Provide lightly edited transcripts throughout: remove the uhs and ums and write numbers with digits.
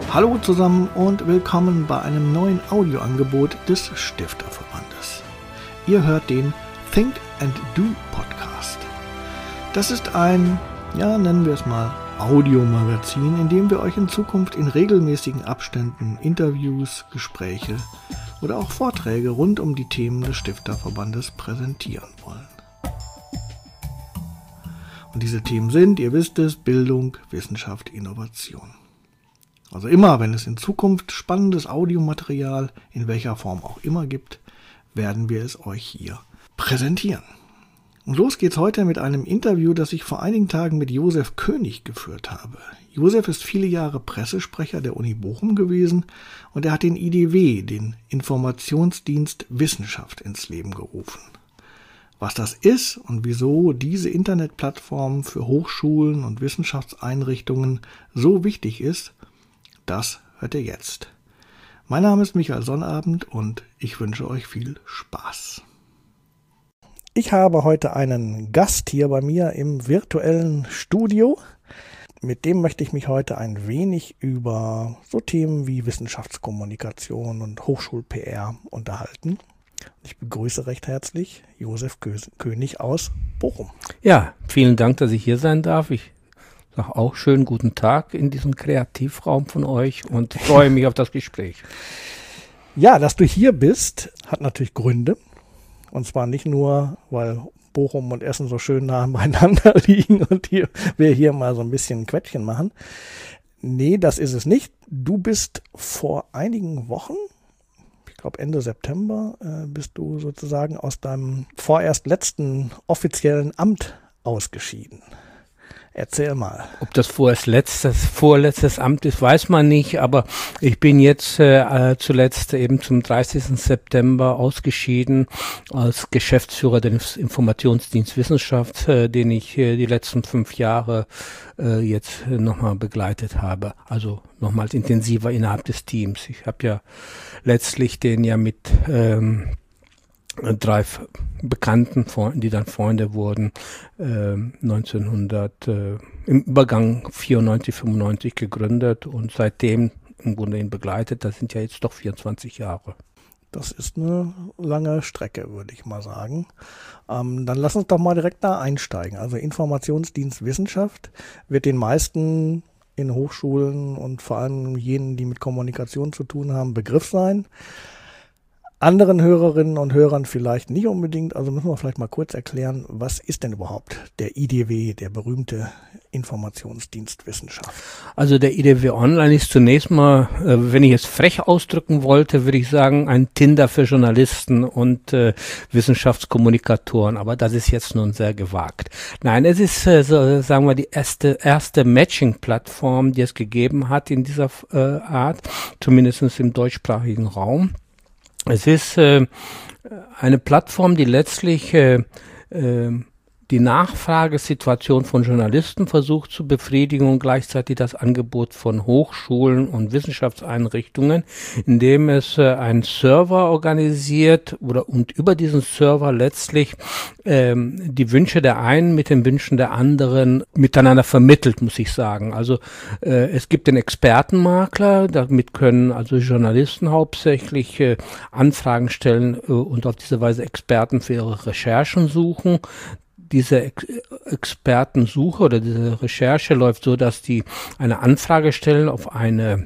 Hallo zusammen und willkommen bei einem neuen Audioangebot des Stifterverbandes. Ihr hört den Think and Do Podcast. Das ist ein, nennen wir es mal, Audiomagazin, in dem wir euch in Zukunft in regelmäßigen Abständen Interviews, Gespräche oder auch Vorträge rund um die Themen des Stifterverbandes präsentieren wollen. Und diese Themen sind, ihr wisst es, Bildung, Wissenschaft, Innovation. Also immer, wenn es in Zukunft spannendes Audiomaterial, in welcher Form auch immer gibt, werden wir es euch hier präsentieren. Und los geht's heute mit einem Interview, das ich vor einigen Tagen mit Josef König geführt habe. Josef ist viele Jahre Pressesprecher der Uni Bochum gewesen und er hat den IDW, den Informationsdienst Wissenschaft, ins Leben gerufen. Was das ist und wieso diese Internetplattform für Hochschulen und Wissenschaftseinrichtungen so wichtig ist, das hört ihr jetzt. Mein Name ist Michael Sonnabend und ich wünsche euch viel Spaß. Ich habe heute einen Gast hier bei mir im virtuellen Studio. Mit dem möchte ich mich heute ein wenig über so Themen wie Wissenschaftskommunikation und Hochschul-PR unterhalten. Ich begrüße recht herzlich Josef König aus Bochum. Ja, vielen Dank, dass ich hier sein darf. Ich sage auch schönen guten Tag in diesem Kreativraum von euch und freue mich auf das Gespräch. Ja, dass du hier bist, hat natürlich Gründe. Und zwar nicht nur, weil Bochum und Essen so schön nah beieinander liegen und wir hier mal so ein bisschen ein Quättchen machen. Nee, das ist es nicht. Du bist vor einigen Wochen, ich glaube Ende September, bist du sozusagen aus deinem vorerst letzten offiziellen Amt ausgeschieden. Erzähl mal. Ob das vorletztes Amt ist, weiß man nicht, aber ich bin jetzt zuletzt eben zum 30. September ausgeschieden als Geschäftsführer des Informationsdienst Wissenschaft, den ich die letzten 5 Jahre jetzt nochmal begleitet habe, also nochmals intensiver innerhalb des Teams. Ich habe ja letztlich den ja mit 3 Bekannten, die dann Freunde wurden, im Übergang 94, 95 gegründet und seitdem im Grunde ihn begleitet. Das sind ja jetzt doch 24 Jahre. Das ist eine lange Strecke, würde ich mal sagen. Dann lass uns doch mal direkt da einsteigen. Also Informationsdienst Wissenschaft wird den meisten in Hochschulen und vor allem jenen, die mit Kommunikation zu tun haben, Begriff sein. Anderen Hörerinnen und Hörern vielleicht nicht unbedingt, also müssen wir vielleicht mal kurz erklären, was ist denn überhaupt der IDW, der berühmte Informationsdienst Wissenschaft? Also der IDW Online ist zunächst mal, wenn ich es frech ausdrücken wollte, würde ich sagen, ein Tinder für Journalisten und Wissenschaftskommunikatoren, aber das ist jetzt nun sehr gewagt. Nein, es ist, sagen wir, die erste Matching-Plattform, die es gegeben hat in dieser Art, zumindest im deutschsprachigen Raum. Es ist eine Plattform, die letztlich die Nachfragesituation von Journalisten versucht zu befriedigen und gleichzeitig das Angebot von Hochschulen und Wissenschaftseinrichtungen, indem es einen Server organisiert und über diesen Server letztlich die Wünsche der einen mit den Wünschen der anderen miteinander vermittelt, muss ich sagen. Also es gibt den Expertenmakler, damit können also Journalisten hauptsächlich Anfragen stellen und auf diese Weise Experten für ihre Recherchen suchen. Diese Expertensuche oder diese Recherche läuft so, dass die eine Anfrage stellen auf ein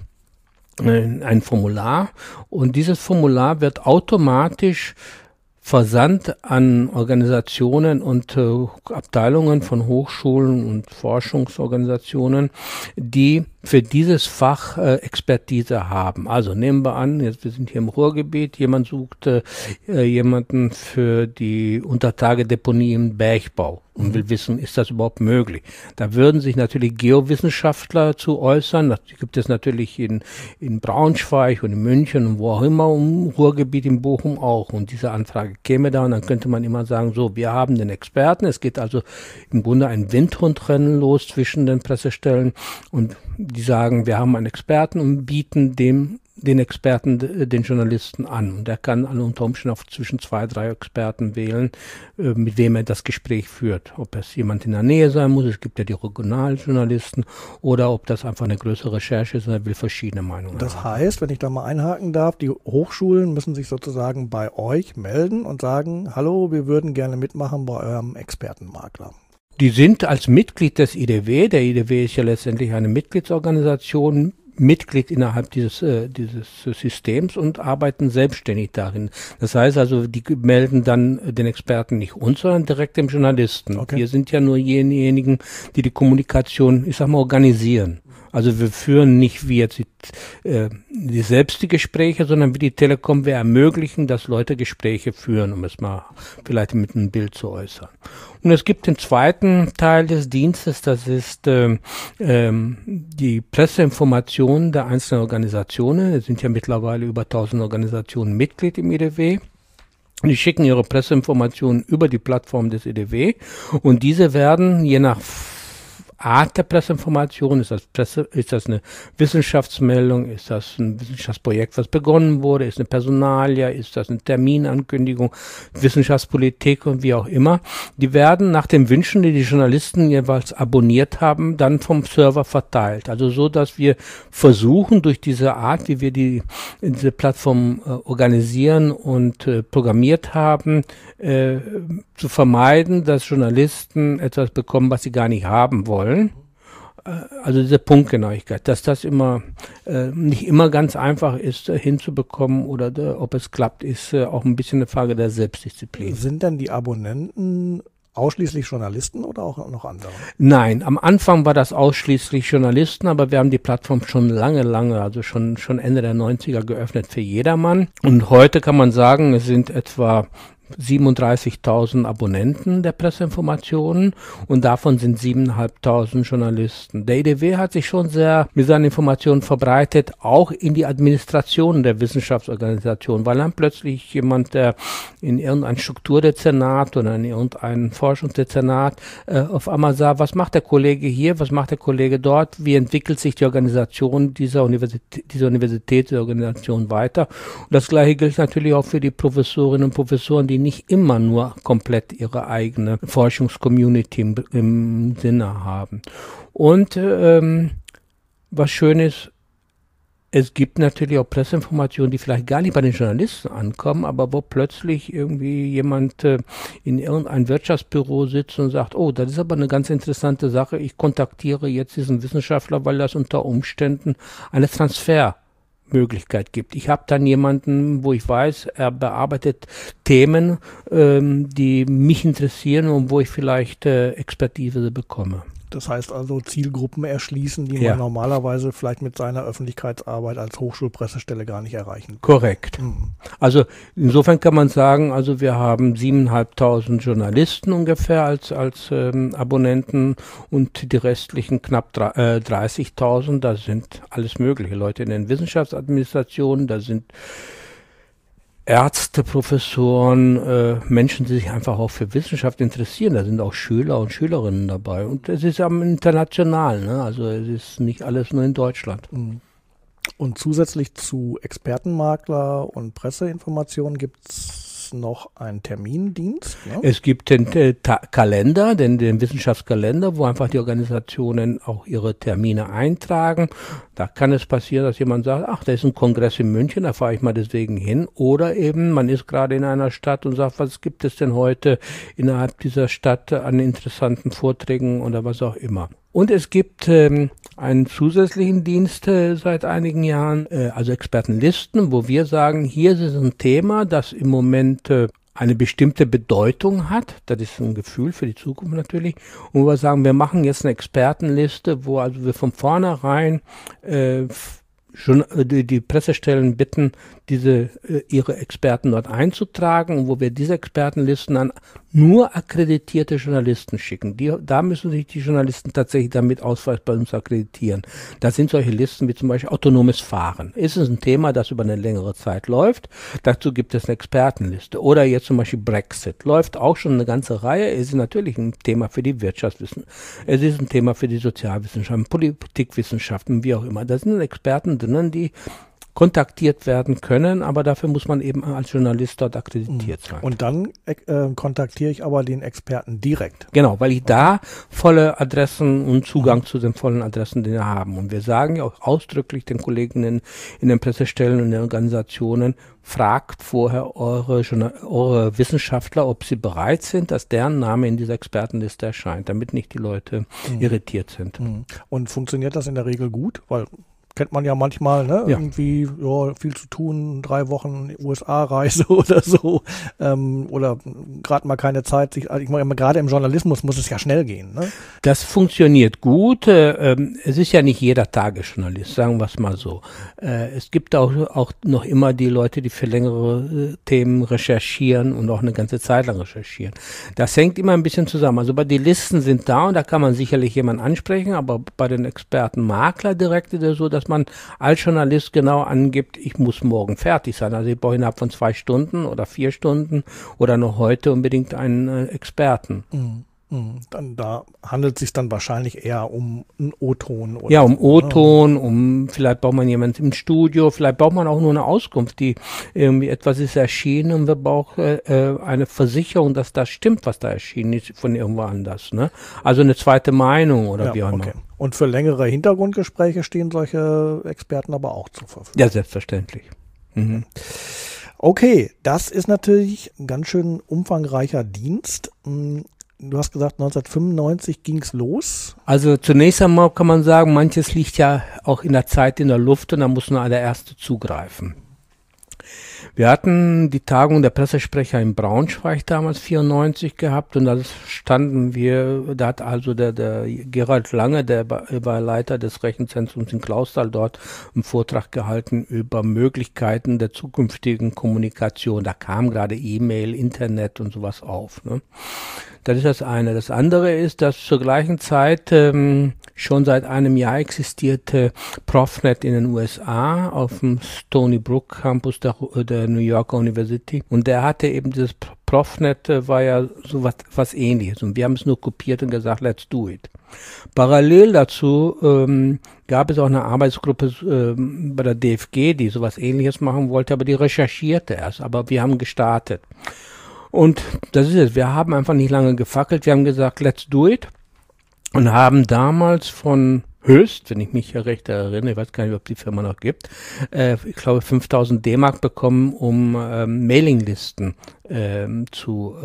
Formular und dieses Formular wird automatisch versandt an Organisationen und Abteilungen von Hochschulen und Forschungsorganisationen, die für dieses Fach Expertise haben. Also nehmen wir an, wir sind hier im Ruhrgebiet, jemand sucht jemanden für die Untertagedeponie im Bergbau und will wissen, ist das überhaupt möglich? Da würden sich natürlich Geowissenschaftler zu äußern. Das gibt es natürlich in Braunschweig und in München und wo auch immer, im Ruhrgebiet, in Bochum auch. Und diese Anfrage käme da und dann könnte man immer sagen, so, wir haben den Experten. Es geht also im Grunde ein Windhundrennen los zwischen den Pressestellen und die sagen, wir haben einen Experten und bieten dem den Experten, den Journalisten an. Und er kann unter Umständen auch zwischen 2, 3 Experten wählen, mit wem er das Gespräch führt. Ob es jemand in der Nähe sein muss, es gibt ja die Regionaljournalisten, oder ob das einfach eine größere Recherche ist und er will verschiedene Meinungen haben. Das heißt, wenn ich da mal einhaken darf, die Hochschulen müssen sich sozusagen bei euch melden und sagen, hallo, wir würden gerne mitmachen bei eurem Expertenmakler. Die sind als Mitglied des IDW, der IDW ist ja letztendlich eine Mitgliedsorganisation, Mitglied innerhalb dieses Systems und arbeiten selbstständig darin. Das heißt also, die melden dann den Experten nicht uns, sondern direkt dem Journalisten. Okay. Wir sind ja nur diejenigen, die die Kommunikation, ich sag mal, organisieren. Also wir führen nicht wie jetzt selbst die Gespräche, sondern wie die Telekom, wir ermöglichen, dass Leute Gespräche führen, um es mal vielleicht mit einem Bild zu äußern. Und es gibt den zweiten Teil des Dienstes, das ist die Presseinformation der einzelnen Organisationen. Es sind ja mittlerweile über 1000 Organisationen Mitglied im IDW. Die schicken ihre Presseinformationen über die Plattform des IDW und diese werden je nach Art der Presseinformation, ist das eine Wissenschaftsmeldung, ist das ein Wissenschaftsprojekt, was begonnen wurde, ist eine Personalia, ist das eine Terminankündigung, Wissenschaftspolitik und wie auch immer. Die werden nach den Wünschen, die die Journalisten jeweils abonniert haben, dann vom Server verteilt. Also so, dass wir versuchen, durch diese Art, wie wir diese Plattform organisieren und programmiert haben, zu vermeiden, dass Journalisten etwas bekommen, was sie gar nicht haben wollen. Also diese Punktgenauigkeit, dass das immer nicht immer ganz einfach ist hinzubekommen oder ob es klappt, ist auch ein bisschen eine Frage der Selbstdisziplin. Sind denn die Abonnenten ausschließlich Journalisten oder auch noch andere? Nein, am Anfang war das ausschließlich Journalisten, aber wir haben die Plattform schon lange, also schon Ende der 90er geöffnet für jedermann. Und heute kann man sagen, es sind etwa 37.000 Abonnenten der Presseinformationen und davon sind 7.500 Journalisten. Der IDW hat sich schon sehr mit seinen Informationen verbreitet, auch in die Administration der Wissenschaftsorganisation, weil dann plötzlich jemand, der in irgendein Strukturdezernat oder in irgendein Forschungsdezernat auf einmal sah, was macht der Kollege hier, was macht der Kollege dort, wie entwickelt sich die Organisation dieser Universitätsorganisation weiter. Und das Gleiche gilt natürlich auch für die Professorinnen und Professoren, die nicht immer nur komplett ihre eigene Forschungscommunity im Sinne haben. Und was schön ist, es gibt natürlich auch Presseinformationen, die vielleicht gar nicht bei den Journalisten ankommen, aber wo plötzlich irgendwie jemand in irgendein Wirtschaftsbüro sitzt und sagt, oh, das ist aber eine ganz interessante Sache, ich kontaktiere jetzt diesen Wissenschaftler, weil das unter Umständen eine Transfermöglichkeit gibt. Ich habe dann jemanden, wo ich weiß, er bearbeitet Themen, die mich interessieren und wo ich vielleicht Expertise bekomme. Das heißt also Zielgruppen erschließen, die man normalerweise vielleicht mit seiner Öffentlichkeitsarbeit als Hochschulpressestelle gar nicht erreichen kann. Korrekt. Also insofern kann man sagen, also wir haben 7.500 Journalisten ungefähr als Abonnenten und die restlichen knapp 30.000, da sind alles mögliche Leute in den Wissenschaftsadministrationen, da sind Ärzte, Professoren, Menschen, die sich einfach auch für Wissenschaft interessieren. Da sind auch Schüler und Schülerinnen dabei. Und es ist international, ne? Also es ist nicht alles nur in Deutschland. Und zusätzlich zu Expertenmakler und Presseinformationen gibt's noch einen Termindienst? Ne? Es gibt den Kalender, den Wissenschaftskalender, wo einfach die Organisationen auch ihre Termine eintragen. Da kann es passieren, dass jemand sagt, ach, da ist ein Kongress in München, da fahre ich mal deswegen hin. Oder eben, man ist gerade in einer Stadt und sagt, was gibt es denn heute innerhalb dieser Stadt an interessanten Vorträgen oder was auch immer. Und es gibt einen zusätzlichen Dienst seit einigen Jahren, also Expertenlisten, wo wir sagen, hier ist es ein Thema, das im Moment eine bestimmte Bedeutung hat. Das ist ein Gefühl für die Zukunft natürlich. Und wir sagen, wir machen jetzt eine Expertenliste, wo also wir von vornherein schon die Pressestellen bitten, ihre Experten dort einzutragen und wo wir diese Expertenlisten an nur akkreditierte Journalisten schicken. Da müssen sich die Journalisten tatsächlich damit Ausweis bei uns akkreditieren. Das sind solche Listen wie zum Beispiel autonomes Fahren. Ist es ein Thema, das über eine längere Zeit läuft? Dazu gibt es eine Expertenliste. Oder jetzt zum Beispiel Brexit. Läuft auch schon eine ganze Reihe. Es ist natürlich ein Thema für die Wirtschaftswissenschaften. Es ist ein Thema für die Sozialwissenschaften, Politikwissenschaften, wie auch immer. Da sind Experten drinnen, die kontaktiert werden können, aber dafür muss man eben als Journalist dort akkreditiert sein. Und dann kontaktiere ich aber den Experten direkt. Genau, weil ich da volle Adressen und Zugang zu den vollen Adressen, die wir haben. Und wir sagen ja auch ausdrücklich den Kollegen in den Pressestellen und den Organisationen, fragt vorher eure Wissenschaftler, ob sie bereit sind, dass deren Name in dieser Expertenliste erscheint, damit nicht die Leute irritiert sind. Und funktioniert das in der Regel gut? Weil kennt man ja manchmal, ne? Ja. Irgendwie viel zu tun, 3 Wochen USA-Reise oder so, oder gerade mal keine Zeit. Ich meine, gerade im Journalismus muss es ja schnell gehen, ne? Das funktioniert gut. Es ist ja nicht jeder Tagesjournalist, sagen wir es mal so. Es gibt auch noch immer die Leute, die für längere Themen recherchieren und auch eine ganze Zeit lang recherchieren. Das hängt immer ein bisschen zusammen. Also die Listen sind da und da kann man sicherlich jemanden ansprechen, aber bei den Experten Makler direkt ist es so, dass man als Journalist genau angibt, ich muss morgen fertig sein. Also ich brauche innerhalb von 2 Stunden oder 4 Stunden oder noch heute unbedingt einen Experten. Dann da handelt es sich dann wahrscheinlich eher um einen O-Ton. Ja, um O-Ton, vielleicht braucht man jemanden im Studio, vielleicht braucht man auch nur eine Auskunft, die irgendwie etwas ist erschienen und wir brauchen eine Versicherung, dass das stimmt, was da erschienen ist von irgendwo anders. Ne? Also eine zweite Meinung oder wie auch immer. Und für längere Hintergrundgespräche stehen solche Experten aber auch zur Verfügung. Ja, selbstverständlich. Okay, das ist natürlich ein ganz schön umfangreicher Dienst. Du hast gesagt, 1995 ging es los. Also zunächst einmal kann man sagen, manches liegt ja auch in der Zeit in der Luft und da muss nur der Erste zugreifen. Wir hatten die Tagung der Pressesprecher in Braunschweig damals 94 gehabt und da hat also der Gerald Lange, der war Leiter des Rechenzentrums in Clausthal, dort einen Vortrag gehalten über Möglichkeiten der zukünftigen Kommunikation. Da kam gerade E-Mail, Internet und sowas auf. Ne? Das ist das eine. Das andere ist, dass zur gleichen Zeit schon seit einem Jahr existierte Profnet in den USA auf dem Stony Brook Campus der New Yorker University. Und der hatte eben dieses Profnet, war ja so was Ähnliches. Und wir haben es nur kopiert und gesagt, let's do it. Parallel dazu gab es auch eine Arbeitsgruppe bei der DFG, die sowas Ähnliches machen wollte, aber die recherchierte erst. Aber wir haben gestartet. Und das ist es. Wir haben einfach nicht lange gefackelt. Wir haben gesagt, let's do it. Und haben damals von Höchst, wenn ich mich recht erinnere, ich weiß gar nicht, ob die Firma noch gibt, ich glaube 5.000 D-Mark bekommen, um Mailinglisten zu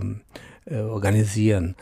organisieren.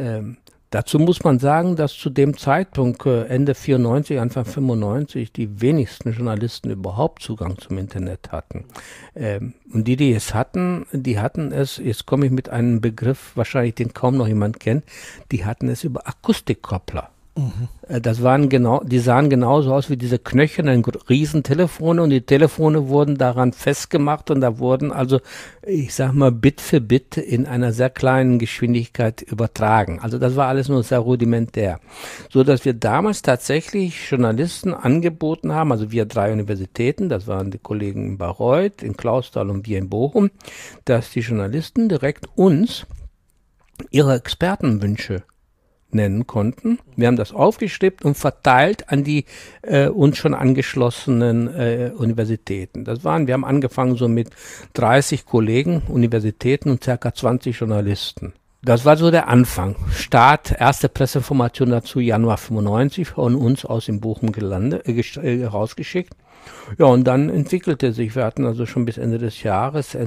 Dazu muss man sagen, dass zu dem Zeitpunkt, Ende 94, Anfang 95, die wenigsten Journalisten überhaupt Zugang zum Internet hatten. Und die es hatten, die hatten es, jetzt komme ich mit einem Begriff, wahrscheinlich den kaum noch jemand kennt, die hatten es über Akustikkoppler. Das waren die sahen genauso aus wie diese knöchernen Riesentelefone und die Telefone wurden daran festgemacht und da wurden also, ich sag mal, Bit für Bit in einer sehr kleinen Geschwindigkeit übertragen. Also das war alles nur sehr rudimentär. So dass wir damals tatsächlich Journalisten angeboten haben, also wir 3 Universitäten, das waren die Kollegen in Bayreuth, in Clausthal und wir in Bochum, dass die Journalisten direkt uns ihre Expertenwünsche nennen konnten. Wir haben das aufgeschrieben und verteilt an die uns schon angeschlossenen Universitäten. Wir haben angefangen so mit 30 Kollegen, Universitäten und ca. 20 Journalisten. Das war so der Anfang. Start, erste Presseinformation dazu, Januar 95, von uns aus in Bochum rausgeschickt. Ja, und dann entwickelte sich, wir hatten also schon bis Ende des Jahres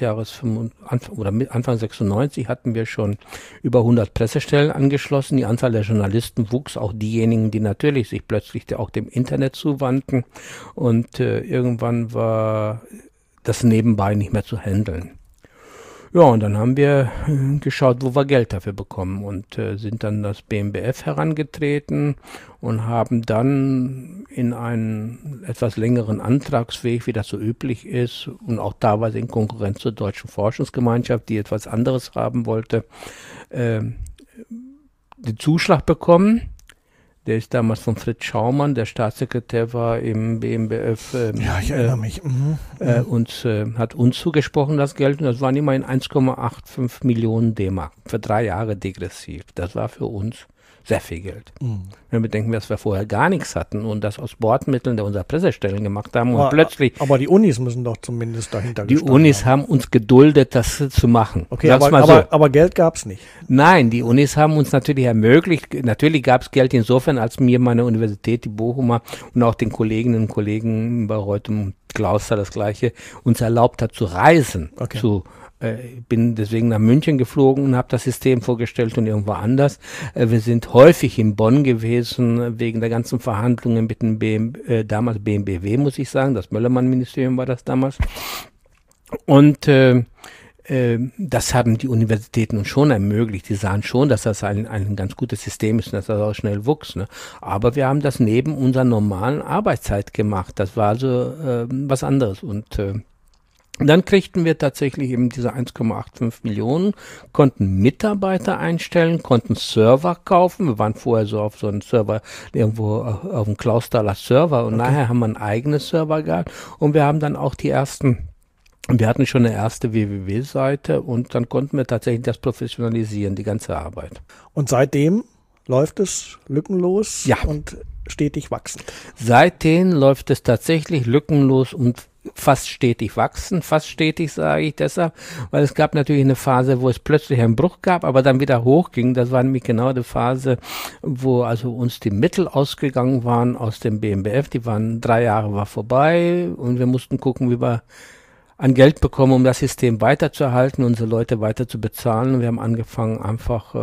Anfang 96 hatten wir schon über 100 Pressestellen angeschlossen. Die Anzahl der Journalisten wuchs, auch diejenigen, die natürlich sich plötzlich auch dem Internet zuwandten. Und irgendwann war das nebenbei nicht mehr zu handeln. Ja, und dann haben wir geschaut, wo wir Geld dafür bekommen und sind dann das BMBF herangetreten und haben dann in einen etwas längeren Antragsweg, wie das so üblich ist und auch teilweise in Konkurrenz zur Deutschen Forschungsgemeinschaft, die etwas anderes haben wollte, den Zuschlag bekommen. Der ist damals von Fritz Schaumann, der Staatssekretär war im BMBF. Ja, ich erinnere mich. Hat uns zugesprochen, das Geld. Und das waren immerhin 1,85 Millionen D-Mark für 3 Jahre degressiv. Das war für uns Sehr viel Geld. Wenn wir bedenken, dass wir vorher gar nichts hatten und das aus Bordmitteln der unserer Pressestellen gemacht haben und plötzlich... Aber die Unis müssen doch zumindest dahinter Die Unis haben uns geduldet, das zu machen. Okay, aber Geld gab es nicht. Nein, die Unis haben uns natürlich ermöglicht, natürlich gab es Geld insofern, als mir meine Universität, die Bochumer und auch den Kolleginnen und Kollegen bei Reutem Klauster das Gleiche, uns erlaubt hat zu reisen, bin deswegen nach München geflogen und habe das System vorgestellt und irgendwo anders. Wir sind häufig in Bonn gewesen, wegen der ganzen Verhandlungen mit dem damals BMBW, muss ich sagen. Das Möllermann-Ministerium war das damals. Und das haben die Universitäten uns schon ermöglicht. Die sahen schon, dass das ein ganz gutes System ist und dass das auch schnell wuchs. Ne? Aber wir haben das neben unserer normalen Arbeitszeit gemacht. Das war also was anderes. Und dann kriegten wir tatsächlich eben diese 1,85 Millionen, konnten Mitarbeiter einstellen, konnten Server kaufen. Wir waren vorher so auf so einem Server, irgendwo auf dem Klaustaler Server und nachher haben wir einen eigenen Server gehabt und wir haben dann auch wir hatten schon eine erste www-Seite und dann konnten wir tatsächlich das professionalisieren, die ganze Arbeit. Und seitdem läuft es lückenlos und stetig wachsend. Seitdem läuft es tatsächlich lückenlos und fast stetig wachsen. Fast stetig sage ich deshalb, weil es gab natürlich eine Phase, wo es plötzlich einen Bruch gab, aber dann wieder hochging. Das war nämlich genau die Phase, wo also uns die Mittel ausgegangen waren aus dem BMBF. Die waren 3 Jahre war vorbei und wir mussten gucken, wie wir an Geld bekommen, um das System weiterzuerhalten, unsere Leute weiter zu bezahlen. Und wir haben angefangen, einfach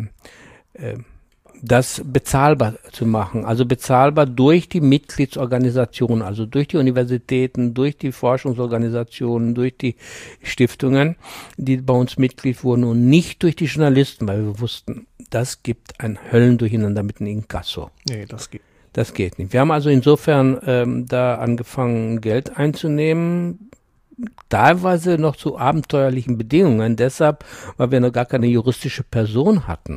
das bezahlbar zu machen. Also bezahlbar durch die Mitgliedsorganisationen, also durch die Universitäten, durch die Forschungsorganisationen, durch die Stiftungen, die bei uns Mitglied wurden und nicht durch die Journalisten, weil wir wussten, das gibt ein Höllendurcheinander mit dem Inkasso. Nee, das geht nicht. Wir haben also insofern da angefangen, Geld einzunehmen, teilweise noch zu abenteuerlichen Bedingungen, deshalb, weil wir noch gar keine juristische Person hatten.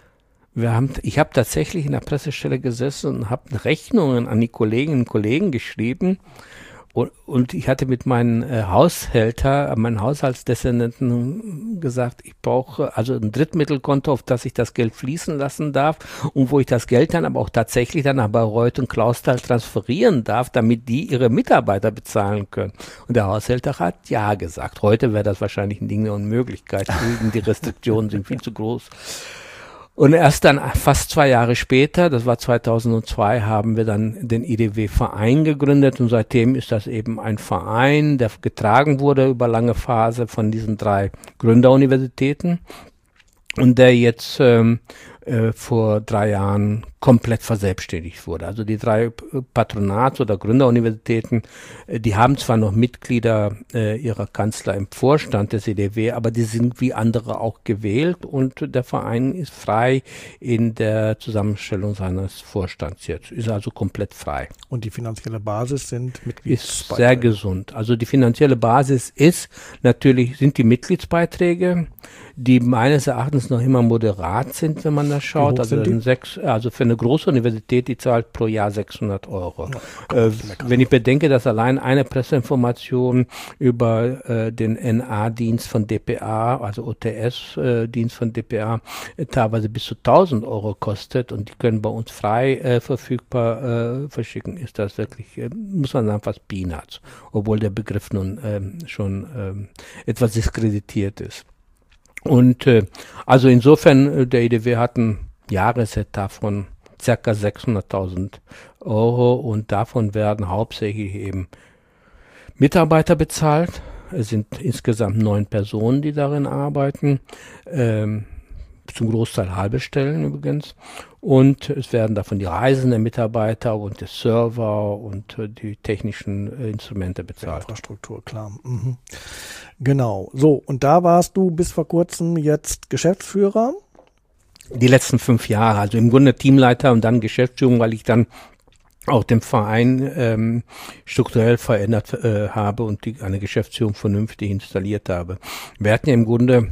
Ich habe tatsächlich in der Pressestelle gesessen und habe Rechnungen an die Kolleginnen und Kollegen geschrieben und ich hatte mit meinen meinen Haushaltsdezernenten gesagt, ich brauche also ein Drittmittelkonto, auf das ich das Geld fließen lassen darf und wo ich das Geld dann aber auch tatsächlich dann bei Reut und Clausthal transferieren darf, damit die ihre Mitarbeiter bezahlen können. Und der Haushälter hat ja gesagt. Heute wäre das wahrscheinlich ein Ding der Unmöglichkeit. Die Restriktionen sind viel zu groß. Und erst dann fast 2 Jahre später, das war 2002, haben wir dann den IDW-Verein gegründet und seitdem ist das eben ein Verein, der getragen wurde über lange Phase von diesen 3 Gründeruniversitäten und der jetzt vor 3 Jahren komplett verselbstständigt wurde. Also die 3 Patronats- oder Gründeruniversitäten, die haben zwar noch Mitglieder ihrer Kanzler im Vorstand des IDW, aber die sind wie andere auch gewählt und der Verein ist frei in der Zusammenstellung seines Vorstands jetzt. Ist also komplett frei. Und die finanzielle Basis sind Mitgliedsbeiträge? Ist sehr gesund. Also die finanzielle Basis sind die Mitgliedsbeiträge, die meines Erachtens noch immer moderat sind, wenn man das schaut. Also für eine große Universität, die zahlt pro Jahr 600 €. Ja, wenn ich bedenke, dass allein eine Presseinformation über den NA-Dienst von dpa, also OTS-Dienst von dpa, teilweise bis zu 1.000 € kostet und die können bei uns frei verfügbar verschicken, ist das wirklich, muss man sagen, fast Peanuts, obwohl der Begriff nun schon etwas diskreditiert ist. Und also insofern, der IDW hat ein Jahresetat von ca. 600.000 € und davon werden hauptsächlich eben Mitarbeiter bezahlt. Es sind insgesamt 9 Personen, die darin arbeiten, zum Großteil halbe Stellen übrigens. Und es werden davon die Reisen der Mitarbeiter und der Server und die technischen Instrumente bezahlt. Infrastruktur, klar. Mhm. Genau. So, und da warst du bis vor kurzem jetzt Geschäftsführer? Die letzten 5 Jahre, also im Grunde Teamleiter und dann Geschäftsführung, weil ich dann auch den Verein strukturell verändert habe und eine Geschäftsführung vernünftig installiert habe. Wir hatten ja im Grunde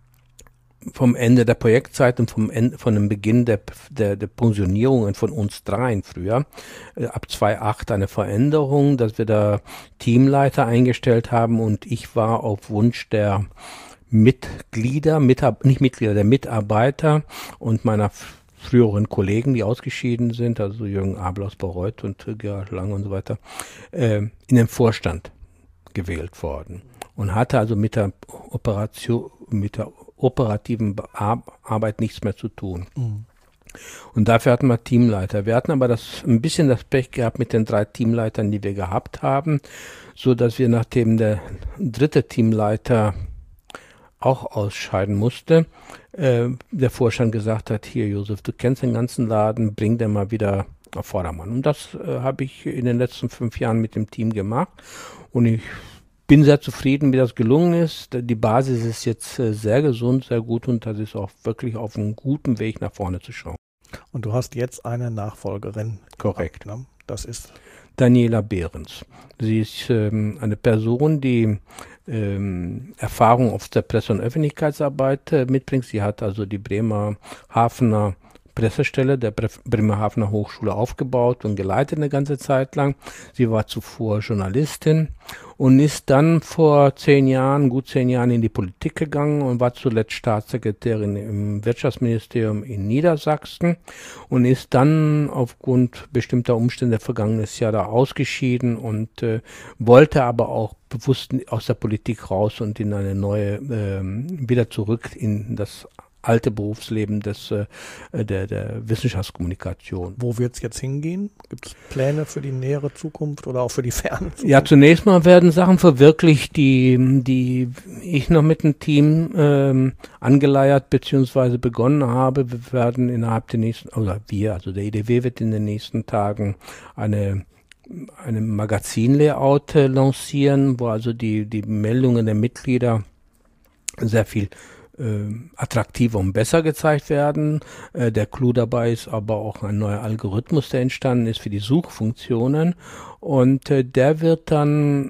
vom Ende der Projektzeit und von dem Beginn der Pensionierungen von uns 3 früher, ab 2008 eine Veränderung, dass wir da Teamleiter eingestellt haben und ich war auf Wunsch der Mitarbeiter und meiner früheren Kollegen, die ausgeschieden sind, also Jürgen Abel aus Bayreuth und Gerhard Lang und so weiter, in den Vorstand gewählt worden und hatte also mit der operativen Arbeit nichts mehr zu tun. Mhm. Und dafür hatten wir Teamleiter. Wir hatten aber ein bisschen das Pech gehabt mit den 3 Teamleitern, die wir gehabt haben, so dass wir, nachdem der 3. Teamleiter auch ausscheiden musste, der Vorstand gesagt hat, hier Josef, du kennst den ganzen Laden, bring den mal wieder auf Vordermann. Und das habe ich in den letzten 5 Jahren mit dem Team gemacht und ich bin sehr zufrieden, wie das gelungen ist. Die Basis ist jetzt sehr gesund, sehr gut und das ist auch wirklich auf einem guten Weg nach vorne zu schauen. Und du hast jetzt eine Nachfolgerin. Korrekt. Ne? Das ist Daniela Behrens. Sie ist eine Person, die Erfahrung aus der Presse- und Öffentlichkeitsarbeit mitbringt. Sie hat also die Bremerhavener Pressestelle der Bremerhavener Hochschule aufgebaut und geleitet eine ganze Zeit lang. Sie war zuvor Journalistin und ist dann vor gut 10 Jahren in die Politik gegangen und war zuletzt Staatssekretärin im Wirtschaftsministerium in Niedersachsen und ist dann aufgrund bestimmter Umstände vergangenes Jahr da ausgeschieden und wollte aber auch bewusst aus der Politik raus und in eine neue, wieder zurück in das alte Berufsleben der Wissenschaftskommunikation. Wo wird es jetzt hingehen? Gibt es Pläne für die nähere Zukunft oder auch für die ferne Zukunft? Ja, zunächst mal werden Sachen verwirklicht, die ich noch mit dem Team angeleiert bzw. begonnen habe. Wir werden innerhalb der nächsten, also der IDW wird in den nächsten Tagen eine Magazin-Layout lancieren, wo also die Meldungen der Mitglieder sehr viel attraktiver und besser gezeigt werden. Der Clou dabei ist aber auch ein neuer Algorithmus, der entstanden ist für die Suchfunktionen und der wird dann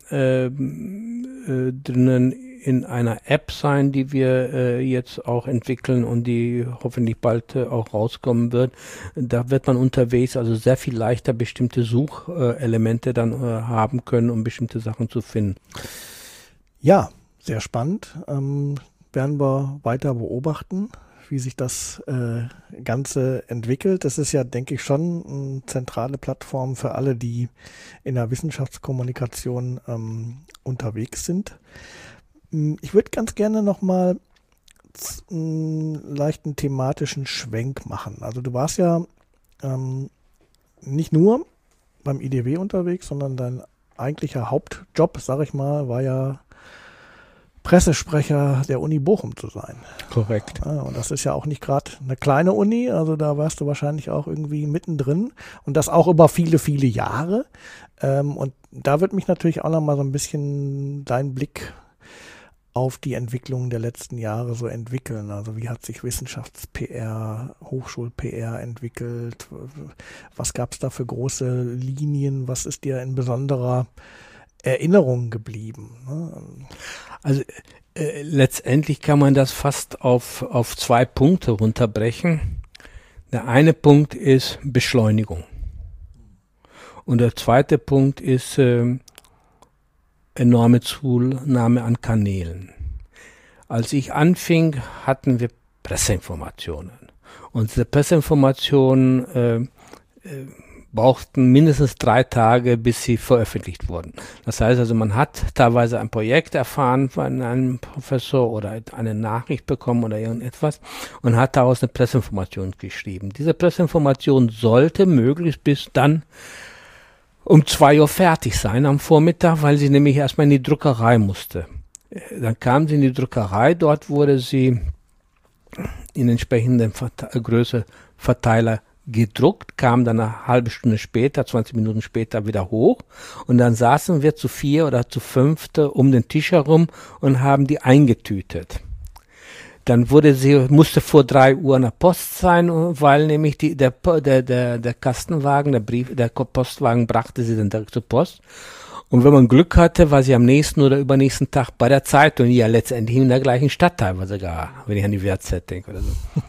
drinnen in einer App sein, die wir jetzt auch entwickeln und die hoffentlich bald auch rauskommen wird. Da wird man unterwegs also sehr viel leichter bestimmte Suchelemente dann haben können, um bestimmte Sachen zu finden. Ja, sehr spannend. Werden wir weiter beobachten, wie sich das Ganze entwickelt. Das ist ja, denke ich, schon eine zentrale Plattform für alle, die in der Wissenschaftskommunikation unterwegs sind. Ich würde ganz gerne nochmal einen leichten thematischen Schwenk machen. Also du warst ja nicht nur beim IDW unterwegs, sondern dein eigentlicher Hauptjob, sage ich mal, war ja Pressesprecher der Uni Bochum zu sein. Korrekt. Ja, und das ist ja auch nicht gerade eine kleine Uni, also da warst du wahrscheinlich auch irgendwie mittendrin und das auch über viele, viele Jahre. Und da wird mich natürlich auch nochmal so ein bisschen dein Blick auf die Entwicklung der letzten Jahre so entwickeln. Also wie hat sich Wissenschafts-PR, Hochschul-PR entwickelt? Was gab es da für große Linien? Was ist dir in besonderer Erinnerung geblieben? Also letztendlich kann man das fast auf 2 Punkte runterbrechen. Der eine Punkt ist Beschleunigung. Und der zweite Punkt ist enorme Zunahme an Kanälen. Als ich anfing, hatten wir Presseinformationen. Und diese Presseinformationen brauchten mindestens 3 Tage, bis sie veröffentlicht wurden. Das heißt also, man hat teilweise ein Projekt erfahren von einem Professor oder eine Nachricht bekommen oder irgendetwas und hat daraus eine Presseinformation geschrieben. Diese Presseinformation sollte möglichst bis dann um 2 Uhr fertig sein am Vormittag, weil sie nämlich erstmal in die Druckerei musste. Dann kam sie in die Druckerei, dort wurde sie in entsprechenden Größe Verteiler gedruckt, kam dann eine halbe Stunde später, 20 Minuten später wieder hoch und dann saßen wir zu 4 oder zu 5 um den Tisch herum und haben die eingetütet. Dann musste vor 3 Uhr an der Post sein, weil nämlich der Kastenwagen, der Postwagen brachte sie dann direkt zur Post. Und wenn man Glück hatte, war sie am nächsten oder übernächsten Tag bei der Zeitung, ja letztendlich in der gleichen Stadt teilweise sogar, wenn ich an die WZ denke oder so.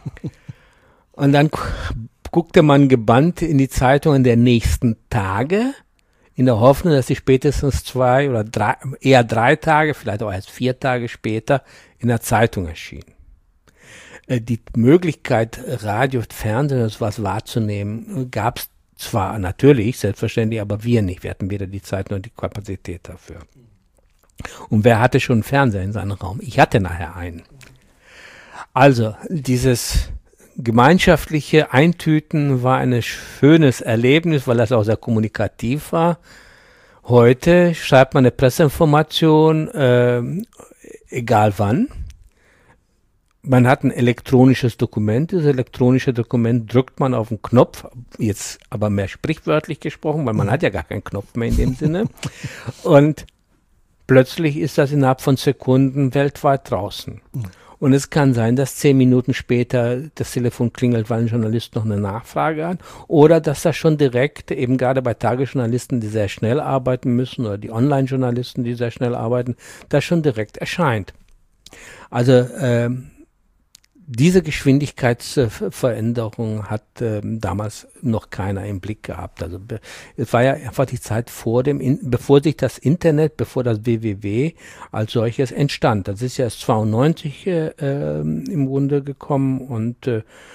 Und dann guckte man gebannt in die Zeitungen der nächsten Tage, in der Hoffnung, dass sie spätestens 2 oder 3, eher 3 Tage, vielleicht auch erst 4 Tage später in der Zeitung erschien. Die Möglichkeit, Radio, Fernsehen und sowas wahrzunehmen, gab es zwar natürlich, selbstverständlich, aber wir nicht. Wir hatten weder die Zeit noch die Kapazität dafür. Und wer hatte schon einen Fernseher in seinem Raum? Ich hatte nachher einen. Also, dieses gemeinschaftliche Eintüten war ein schönes Erlebnis, weil das auch sehr kommunikativ war. Heute schreibt man eine Presseinformation, egal wann. Man hat ein elektronisches Dokument. Dieses elektronische Dokument drückt man auf den Knopf, jetzt aber mehr sprichwörtlich gesprochen, weil man hat ja gar keinen Knopf mehr in dem Sinne. Und plötzlich ist das innerhalb von Sekunden weltweit draußen. Und es kann sein, dass 10 Minuten später das Telefon klingelt, weil ein Journalist noch eine Nachfrage hat, oder dass das schon direkt, eben gerade bei Tagesjournalisten, die sehr schnell arbeiten müssen, oder die Online-Journalisten, die sehr schnell arbeiten, das schon direkt erscheint. Also diese Geschwindigkeitsveränderung hat damals noch keiner im Blick gehabt. Also es war ja einfach die Zeit bevor sich das Internet, bevor das www als solches entstand. Das ist ja erst 92 im Grunde gekommen und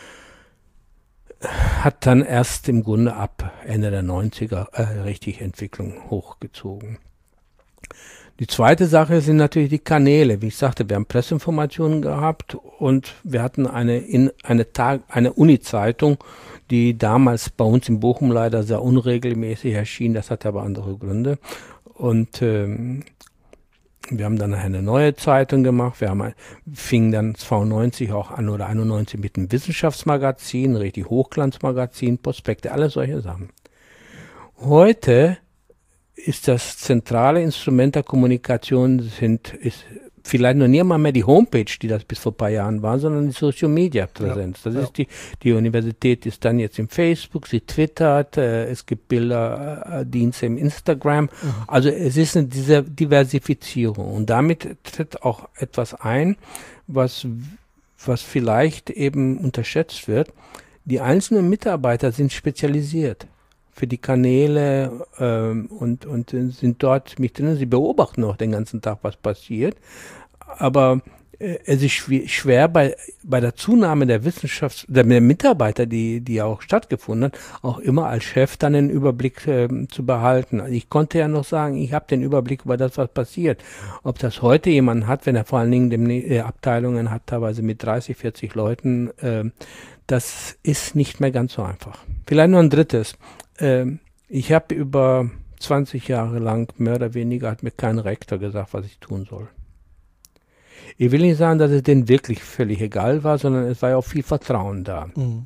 hat dann erst im Grunde ab Ende der 90er richtig Entwicklung hochgezogen. Die zweite Sache sind natürlich die Kanäle. Wie ich sagte, wir haben Presseinformationen gehabt und wir hatten eine Uni-Zeitung, die damals bei uns in Bochum leider sehr unregelmäßig erschien. Das hatte aber andere Gründe. Und wir haben dann eine neue Zeitung gemacht. Fingen dann 92 auch an oder 91 mit einem Wissenschaftsmagazin, richtig Hochglanzmagazin, Prospekte, alle solche Sachen. Heute ist das zentrale Instrument der Kommunikation ist vielleicht noch nie mal mehr die Homepage, die das bis vor ein paar Jahren war, sondern die Social-Media-Präsenz. Das ist die Universität ist dann jetzt im Facebook, sie twittert, es gibt Bilderdienste im Instagram. Also es ist diese Diversifizierung und damit tritt auch etwas ein, was vielleicht eben unterschätzt wird. Die einzelnen Mitarbeiter sind spezialisiert für die Kanäle und sind dort mit drin. Sie beobachten auch den ganzen Tag, was passiert. Aber es ist schwer bei der Zunahme der der Mitarbeiter, die auch stattgefunden hat, auch immer als Chef dann den Überblick zu behalten. Also ich konnte ja noch sagen, ich habe den Überblick über das, was passiert. Ob das heute jemand hat, wenn er vor allen Dingen Abteilungen hat, teilweise mit 30, 40 Leuten, das ist nicht mehr ganz so einfach. Vielleicht noch ein drittes. Ich habe über 20 Jahre lang, mehr oder weniger, hat mir kein Rektor gesagt, was ich tun soll. Ich will nicht sagen, dass es denen wirklich völlig egal war, sondern es war ja auch viel Vertrauen da.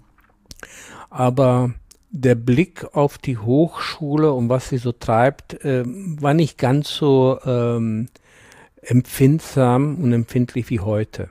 Aber der Blick auf die Hochschule und was sie so treibt, war nicht ganz so empfindsam und empfindlich wie heute.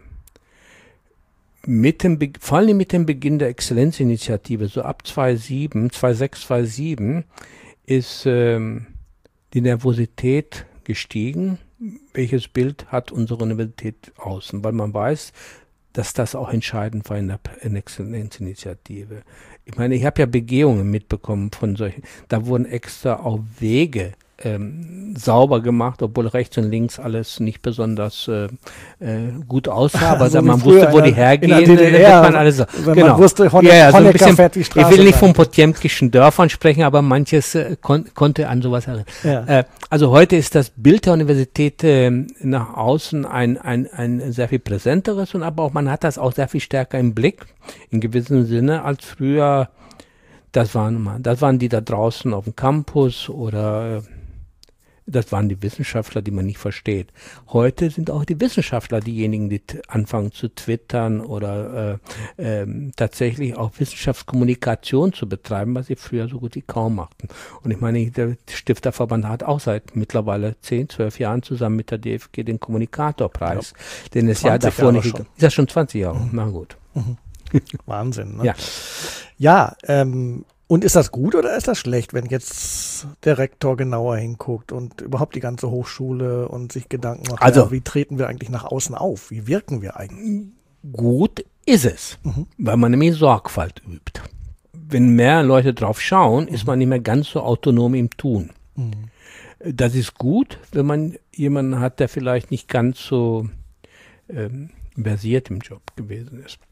Vor allem mit dem Beginn der Exzellenzinitiative, so ab 2006, 2007, ist die Nervosität gestiegen. Welches Bild hat unsere Universität außen? Weil man weiß, dass das auch entscheidend war in der Exzellenzinitiative. Ich meine, ich habe ja Begehungen mitbekommen von solchen. Da wurden extra auch Wege sauber gemacht, obwohl rechts und links alles nicht besonders gut aussah, aber so man wusste, wo die hergehen. In der DDR, man alles so. Man wusste, so ein bisschen, fährt die Straße. Ich will nicht von potemkischen Dörfern sprechen, aber manches konnte an sowas erinnern. Ja. Also heute ist das Bild der Universität nach außen ein sehr viel präsenteres und aber auch man hat das auch sehr viel stärker im Blick, in gewissem Sinne, als früher. Das waren die da draußen auf dem Campus oder das waren die Wissenschaftler, die man nicht versteht. Heute sind auch die Wissenschaftler diejenigen, die anfangen zu twittern oder tatsächlich auch Wissenschaftskommunikation zu betreiben, was sie früher so gut wie kaum machten. Und ich meine, der Stifterverband hat auch seit mittlerweile 10, 12 Jahren zusammen mit der DFG den Kommunikatorpreis, den es ja davor nicht... Ist das schon 20 Jahre? Na gut. Wahnsinn, ne? Ja, und ist das gut oder ist das schlecht, wenn jetzt der Rektor genauer hinguckt und überhaupt die ganze Hochschule und sich Gedanken macht, also, wie treten wir eigentlich nach außen auf? Wie wirken wir eigentlich? Gut ist es, weil man nämlich Sorgfalt übt. Wenn mehr Leute drauf schauen, ist man nicht mehr ganz so autonom im Tun. Das ist gut, wenn man jemanden hat, der vielleicht nicht ganz so versiert im Job gewesen ist.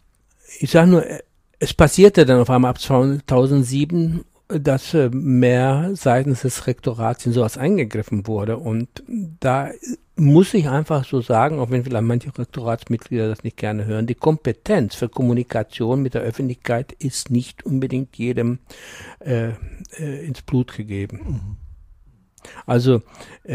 ich sage nur, es passierte dann auf einmal ab 2007, dass mehr seitens des Rektorats in sowas eingegriffen wurde. Und da muss ich einfach so sagen, auch wenn vielleicht manche Rektoratsmitglieder das nicht gerne hören, die Kompetenz für Kommunikation mit der Öffentlichkeit ist nicht unbedingt jedem ins Blut gegeben. Also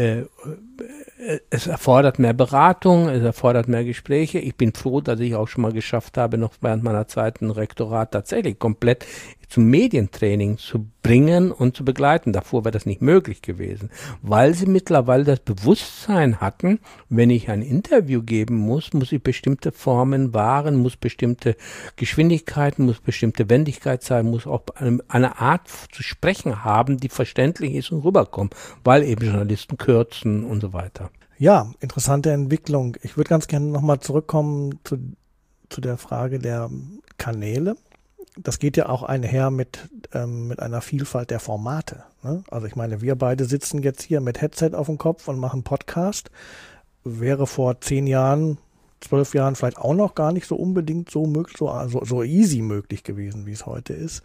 es erfordert mehr Beratung, es erfordert mehr Gespräche. Ich bin froh, dass ich auch schon mal geschafft habe, noch während meiner Zeit im Rektorat tatsächlich komplett zum Medientraining zu bringen und zu begleiten. Davor wäre das nicht möglich gewesen, weil sie mittlerweile das Bewusstsein hatten, wenn ich ein Interview geben muss, muss ich bestimmte Formen wahren, muss bestimmte Geschwindigkeiten, muss bestimmte Wendigkeit sein, muss auch eine Art zu sprechen haben, die verständlich ist und rüberkommt, weil eben Journalisten kürzen und so weiter. Ja, interessante Entwicklung. Ich würde ganz gerne nochmal zurückkommen zu der Frage der Kanäle. Das geht ja auch einher mit einer Vielfalt der Formate. Ne? Also ich meine, wir beide sitzen jetzt hier mit Headset auf dem Kopf und machen Podcast. Wäre vor 10 Jahren, 12 Jahren vielleicht auch noch gar nicht so unbedingt so easy möglich gewesen, wie es heute ist.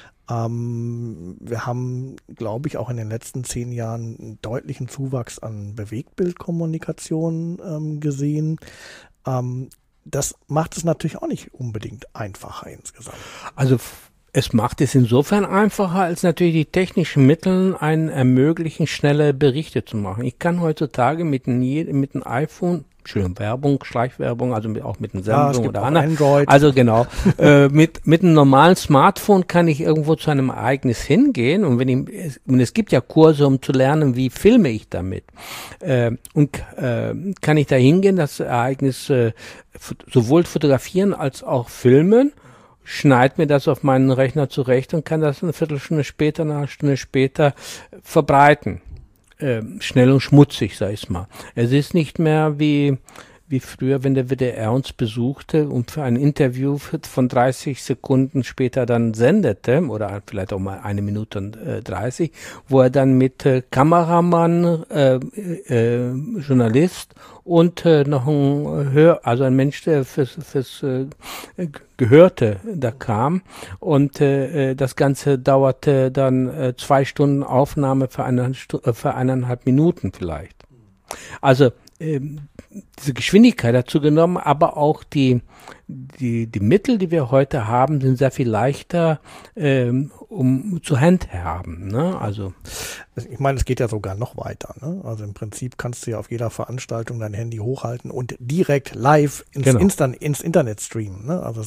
Wir haben, glaube ich, auch in den letzten 10 Jahren einen deutlichen Zuwachs an Bewegtbildkommunikation gesehen. Das macht es natürlich auch nicht unbedingt einfacher insgesamt. Also es macht es insofern einfacher, als natürlich die technischen Mittel einen ermöglichen, schnelle Berichte zu machen. Ich kann heutzutage mit dem iPhone, Entschuldigung, Werbung, Schleichwerbung, also auch mit einem Samsung oder Android. Also genau, mit einem normalen Smartphone kann ich irgendwo zu einem Ereignis hingehen und und es gibt ja Kurse, um zu lernen, wie filme ich damit. Kann ich da hingehen, das Ereignis sowohl fotografieren als auch filmen, schneide mir das auf meinen Rechner zurecht und kann das eine Viertelstunde später, eine halbe Stunde später verbreiten. Schnell und schmutzig, sag ich mal. Es ist nicht mehr wie früher, wenn der WDR uns besuchte und für ein Interview von 30 Sekunden später dann sendete, oder vielleicht auch mal 1 Minute und 30, wo er dann mit Kameramann, Journalist und noch ein Mensch, der fürs Gehörte da kam. Und das Ganze dauerte dann 2 Stunden Aufnahme für 1,5 Minuten vielleicht. Also diese Geschwindigkeit dazu genommen, aber auch die Mittel, die wir heute haben, sind sehr viel leichter um zu handhaben. Ne? Also ich meine, es geht ja sogar noch weiter. Ne? Also im Prinzip kannst du ja auf jeder Veranstaltung dein Handy hochhalten und direkt live ins Internet streamen. Ne? Also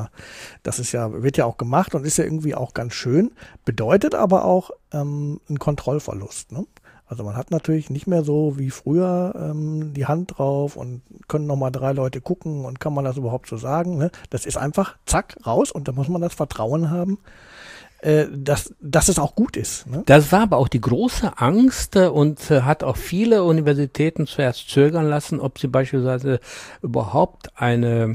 wird ja auch gemacht und ist ja irgendwie auch ganz schön, bedeutet aber auch einen Kontrollverlust. Ne? Also man hat natürlich nicht mehr so wie früher die Hand drauf und können nochmal 3 Leute gucken und kann man das überhaupt so sagen. Ne? Das ist einfach zack, raus und da muss man das Vertrauen haben, dass es auch gut ist. Ne? Das war aber auch die große Angst und hat auch viele Universitäten zuerst zögern lassen, ob sie beispielsweise überhaupt eine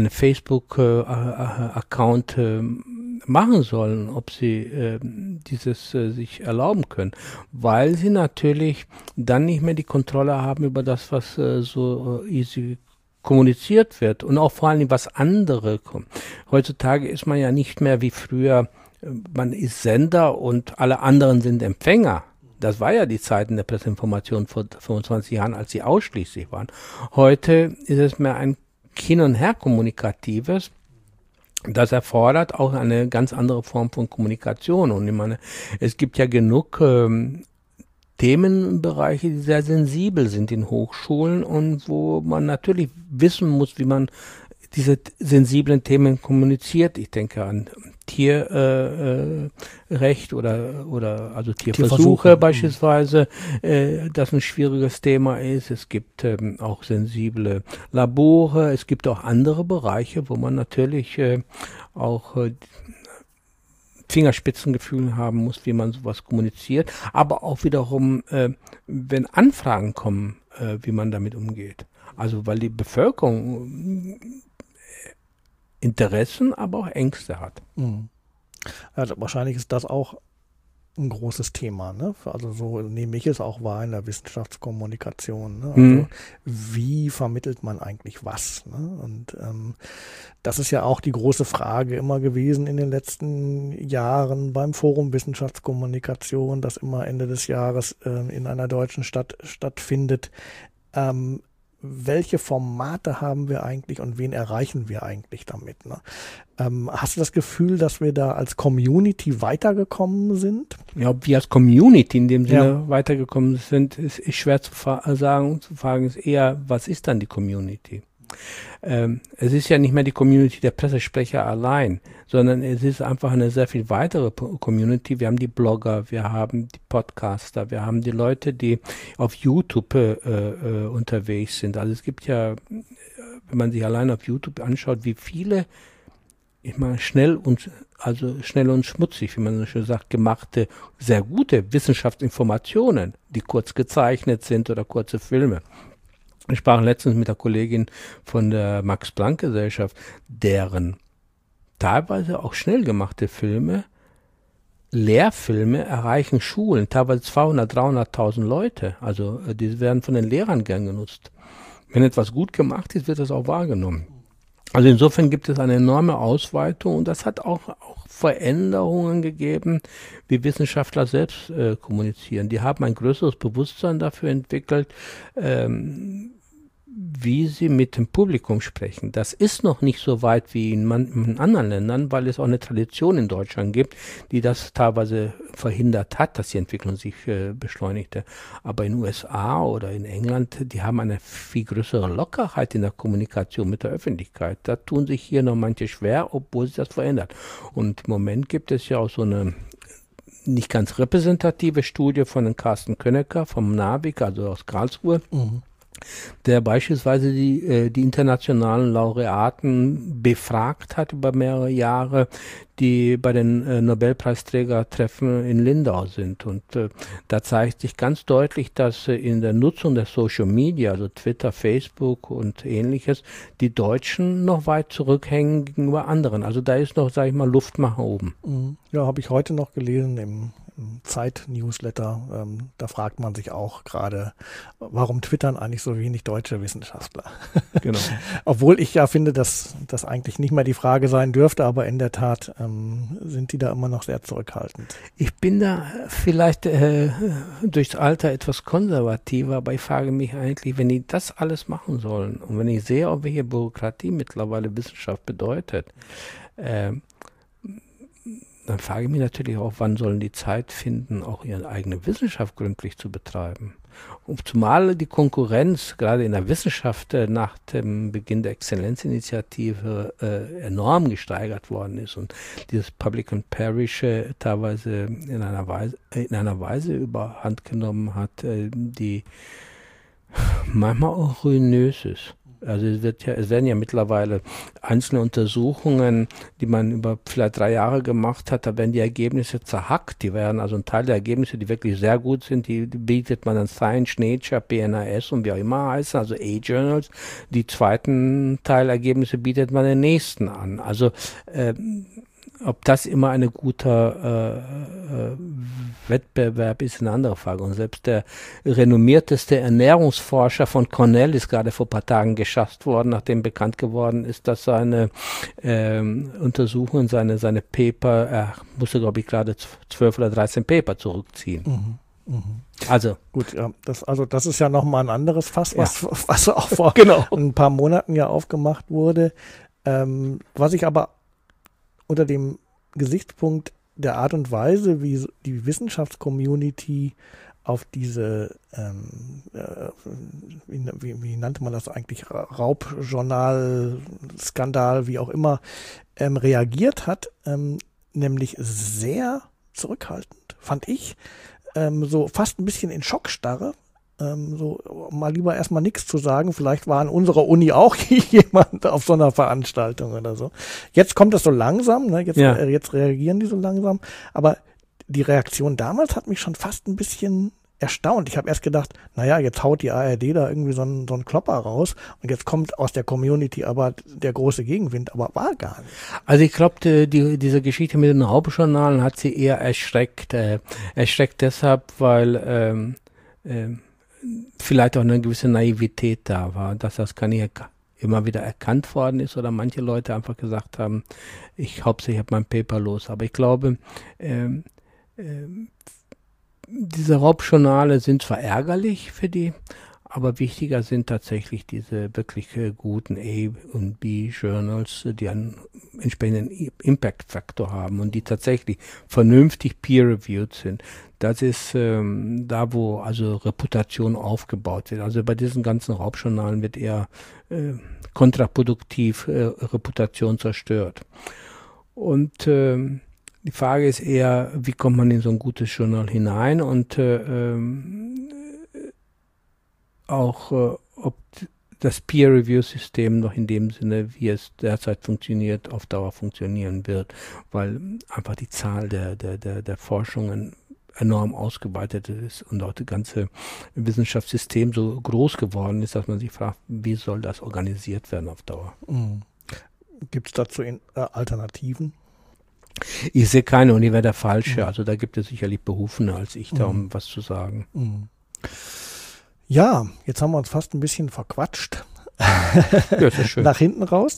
Facebook-Account machen sollen, ob sie dieses sich erlauben können, weil sie natürlich dann nicht mehr die Kontrolle haben über das, was so easy kommuniziert wird und auch vor allem, was andere kommen. Heutzutage ist man ja nicht mehr wie früher, man ist Sender und alle anderen sind Empfänger. Das war ja die Zeiten der Presseinformation vor 25 Jahren, als sie ausschließlich waren. Heute ist es mehr ein Hin- und Her-kommunikatives. Das erfordert auch eine ganz andere Form von Kommunikation. Und ich meine, es gibt ja genug Themenbereiche, die sehr sensibel sind in Hochschulen und wo man natürlich wissen muss, wie man diese sensiblen Themen kommuniziert. Ich denke an Tierrecht oder also Tierversuche beispielsweise, das ein schwieriges Thema ist. Es gibt auch sensible Labore. Es gibt auch andere Bereiche, wo man natürlich auch Fingerspitzengefühl haben muss, wie man sowas kommuniziert. Aber auch wiederum, wenn Anfragen kommen, wie man damit umgeht. Also weil die Bevölkerung Interessen, aber auch Ängste hat. Mhm. Ja, wahrscheinlich ist das auch ein großes Thema, ne? Also so nehme ich es auch wahr in der Wissenschaftskommunikation. Ne? Also wie vermittelt man eigentlich was? Ne? Und das ist ja auch die große Frage immer gewesen in den letzten Jahren beim Forum Wissenschaftskommunikation, das immer Ende des Jahres in einer deutschen Stadt stattfindet. Welche Formate haben wir eigentlich und wen erreichen wir eigentlich damit? Ne? Hast du das Gefühl, dass wir da als Community weitergekommen sind? Ja, ob wir als Community in dem Sinne weitergekommen sind, ist schwer zu sagen. Zu fragen ist eher, was ist dann die Community? Es ist ja nicht mehr die Community der Pressesprecher allein, sondern es ist einfach eine sehr viel weitere Community. Wir haben die Blogger, wir haben die Podcaster, wir haben die Leute, die auf YouTube unterwegs sind. Also es gibt ja, wenn man sich allein auf YouTube anschaut, wie viele, ich meine, schnell und schmutzig, wie man so schön sagt, gemachte, sehr gute Wissenschaftsinformationen, die kurz gezeichnet sind oder kurze Filme. Ich sprach letztens mit der Kollegin von der Max-Planck-Gesellschaft, deren teilweise auch schnell gemachte Filme, Lehrfilme erreichen Schulen, teilweise 200.000, 300.000 Leute. Also die werden von den Lehrern gern genutzt. Wenn etwas gut gemacht ist, wird das auch wahrgenommen. Also insofern gibt es eine enorme Ausweitung und das hat auch Veränderungen gegeben, wie Wissenschaftler selbst kommunizieren. Die haben ein größeres Bewusstsein dafür entwickelt, wie sie mit dem Publikum sprechen. Das ist noch nicht so weit wie in anderen Ländern, weil es auch eine Tradition in Deutschland gibt, die das teilweise verhindert hat, dass die Entwicklung sich beschleunigte. Aber in den USA oder in England, die haben eine viel größere Lockerheit in der Kommunikation mit der Öffentlichkeit. Da tun sich hier noch manche schwer, obwohl sich das verändert. Und im Moment gibt es ja auch so eine nicht ganz repräsentative Studie von den Carsten Könnecker vom NABIC, also aus Karlsruhe, der beispielsweise die internationalen Laureaten befragt hat über mehrere Jahre, die bei den Nobelpreisträgertreffen in Lindau sind. Und da zeigt sich ganz deutlich, dass in der Nutzung der Social Media, also Twitter, Facebook und ähnliches, die Deutschen noch weit zurückhängen gegenüber anderen. Also da ist noch, sage ich mal, Luft nach oben. Ja, habe ich heute noch gelesen im Zeit-Newsletter, da fragt man sich auch gerade, warum twittern eigentlich so wenig deutsche Wissenschaftler? Genau. Obwohl ich ja finde, dass das eigentlich nicht mehr die Frage sein dürfte, aber in der Tat sind die da immer noch sehr zurückhaltend. Ich bin da vielleicht durchs Alter etwas konservativer, aber ich frage mich eigentlich, wenn die das alles machen sollen und wenn ich sehe, auch welche Bürokratie mittlerweile Wissenschaft bedeutet, dann frage ich mich natürlich auch, wann sollen die Zeit finden, auch ihre eigene Wissenschaft gründlich zu betreiben. Und zumal die Konkurrenz gerade in der Wissenschaft nach dem Beginn der Exzellenzinitiative enorm gesteigert worden ist und dieses Public and Parish teilweise in einer Weise überhand genommen hat, die manchmal auch ruinös ist. Also es werden ja mittlerweile einzelne Untersuchungen, die man über vielleicht 3 Jahre gemacht hat, da werden die Ergebnisse zerhackt. Die werden also ein Teil der Ergebnisse, die wirklich sehr gut sind, die bietet man an Science, Nature, PNAS und wie auch immer heißen, also A-Journals. Die zweiten Teilergebnisse bietet man den nächsten an. Also ob das immer ein guter Wettbewerb ist, eine andere Frage. Und selbst der renommierteste Ernährungsforscher von Cornell ist gerade vor ein paar Tagen geschasst worden, nachdem bekannt geworden ist, dass seine Untersuchungen, seine Paper, er musste, glaube ich, gerade 12 oder 13 Paper zurückziehen. Also gut, ja, das ist ja nochmal ein anderes Fass, was auch vor ein paar Monaten ja aufgemacht wurde. Was ich aber unter dem Gesichtspunkt der Art und Weise, wie die Wissenschaftscommunity auf diese, wie nannte man das eigentlich, Raubjournal, Skandal, wie auch immer, reagiert hat, nämlich sehr zurückhaltend, fand ich, so fast ein bisschen in Schockstarre. So mal lieber erstmal nichts zu sagen. Vielleicht war an unserer Uni auch jemand auf so einer Veranstaltung oder so. Jetzt kommt das so langsam, ne? Jetzt reagieren die so langsam. Aber die Reaktion damals hat mich schon fast ein bisschen erstaunt. Ich habe erst gedacht, naja, jetzt haut die ARD da irgendwie so einen Klopper raus und jetzt kommt aus der Community aber der große Gegenwind, aber war gar nicht. Also ich glaube, diese Geschichte mit den Hauptjournalen hat sie eher erschreckt. Erschreckt deshalb, weil vielleicht auch eine gewisse Naivität da war, dass das gar nicht immer wieder erkannt worden ist oder manche Leute einfach gesagt haben, hauptsächlich habe mein Paper los. Aber ich glaube, diese Hauptjournale sind zwar ärgerlich für die, aber wichtiger sind tatsächlich diese wirklich guten A- und B-Journals, die einen entsprechenden Impact-Faktor haben und die tatsächlich vernünftig peer-reviewed sind. Das ist da, wo also Reputation aufgebaut wird. Also bei diesen ganzen Hauptjournalen wird eher kontraproduktiv Reputation zerstört. Und die Frage ist eher, wie kommt man in so ein gutes Journal hinein und auch ob das Peer-Review-System noch in dem Sinne, wie es derzeit funktioniert, auf Dauer funktionieren wird, weil einfach die Zahl der Forschungen enorm ausgeweitet ist und auch das ganze Wissenschaftssystem so groß geworden ist, dass man sich fragt, wie soll das organisiert werden auf Dauer? Gibt es dazu Alternativen? Ich sehe keine und ich wäre der Falsche. Also da gibt es sicherlich Berufene als ich da, um was zu sagen. Ja, jetzt haben wir uns fast ein bisschen verquatscht. Ja, ist ja schön. Nach hinten raus.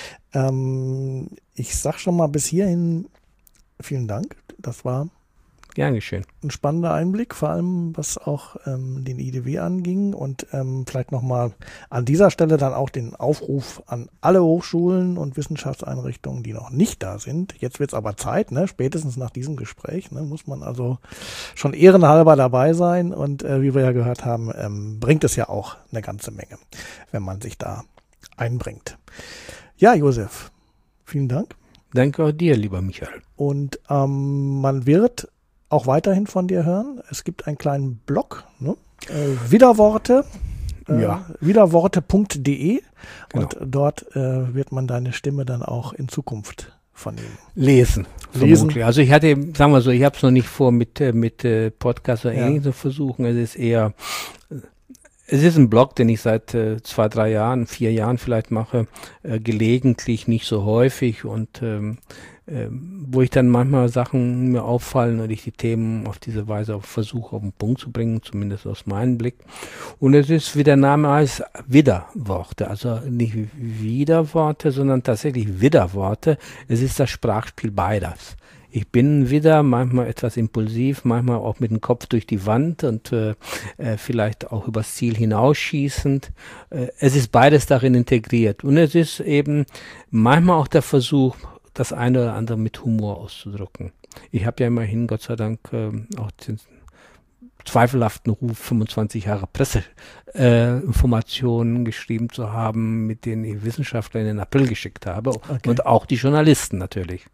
Ich sag schon mal bis hierhin vielen Dank. Das war Gern geschehen. ein spannender Einblick, vor allem was auch den IDW anging und vielleicht nochmal an dieser Stelle dann auch den Aufruf an alle Hochschulen und Wissenschaftseinrichtungen, die noch nicht da sind. Jetzt wird es aber Zeit, ne? Spätestens nach diesem Gespräch, ne? Muss man also schon ehrenhalber dabei sein und wie wir ja gehört haben, bringt es ja auch eine ganze Menge, wenn man sich da einbringt. Ja, Josef, vielen Dank. Danke auch dir, lieber Michael. Und man wird auch weiterhin von dir hören. Es gibt einen kleinen Blog, ne? Widerworte, widerworte.de und dort wird man deine Stimme dann auch in Zukunft vernehmen. Lesen. Also ich hatte, sagen wir so, ich habe es noch nicht vor mit Podcast oder ähnlichem zu versuchen. Es ist ein Blog, den ich seit 2, 3 Jahren, 4 Jahren vielleicht mache, gelegentlich, nicht so häufig und wo ich dann manchmal Sachen mir auffallen und ich die Themen auf diese Weise auch versuche auf den Punkt zu bringen, zumindest aus meinem Blick. Und es ist, wie der Name heißt, Widerworte, also nicht Widerworte, sondern tatsächlich Widerworte. Es ist das Sprachspiel beides. Ich bin wieder manchmal etwas impulsiv, manchmal auch mit dem Kopf durch die Wand und vielleicht auch übers Ziel hinausschießend. Es ist beides darin integriert. Und es ist eben manchmal auch der Versuch, das eine oder andere mit Humor auszudrücken. Ich habe ja immerhin, Gott sei Dank, auch den zweifelhaften Ruf, 25 Jahre Presseinformationen geschrieben zu haben, mit denen ich Wissenschaftler in den April geschickt habe. Okay. Und auch die Journalisten natürlich.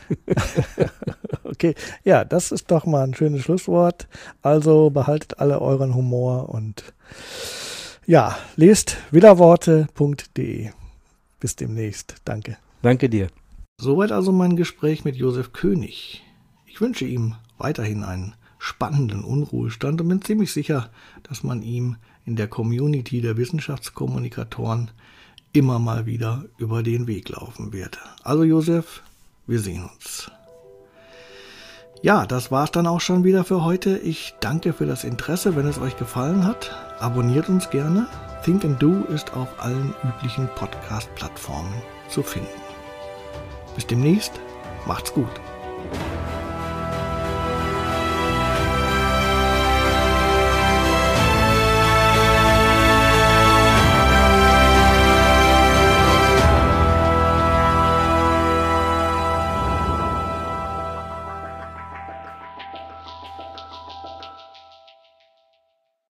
Okay, ja, das ist doch mal ein schönes Schlusswort. Also behaltet alle euren Humor und ja, lest widerworte.de. Bis demnächst. Danke. Danke dir. Soweit also mein Gespräch mit Josef König. Ich wünsche ihm weiterhin einen spannenden Unruhestand und bin ziemlich sicher, dass man ihm in der Community der Wissenschaftskommunikatoren immer mal wieder über den Weg laufen wird. Also Josef, wir sehen uns. Ja, das war's dann auch schon wieder für heute. Ich danke für das Interesse. Wenn es euch gefallen hat, abonniert uns gerne. Think and Do ist auf allen üblichen Podcast-Plattformen zu finden. Bis demnächst, macht's gut.